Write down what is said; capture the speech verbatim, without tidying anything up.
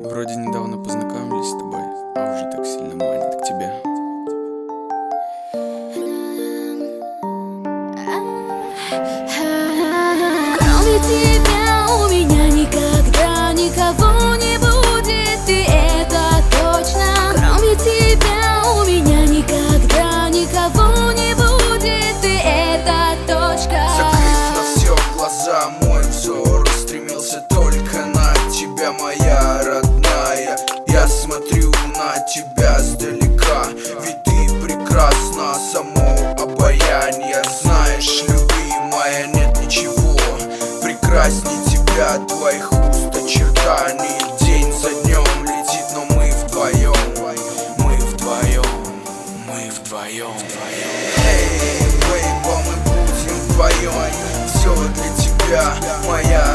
Вроде недавно познакомились с тобой, а уже так сильно манит к тебе. Кроме тебя у меня никогда никого не будет, и это точно. Кроме тебя у меня никогда никого не будет, и это точка. Закрыв на все глаза, мой взор устремился только на тебя, моя родная. Я смотрю на тебя сдалека, ведь ты прекрасна, само обаяние. Знаешь, любимая, нет ничего прекрасней тебя, твоих уст очертаний. День за днем летит, но мы вдвоем, мы вдвоем, мы вдвоем. Эй, бейба, мы будем вдвоем. Все для тебя, моя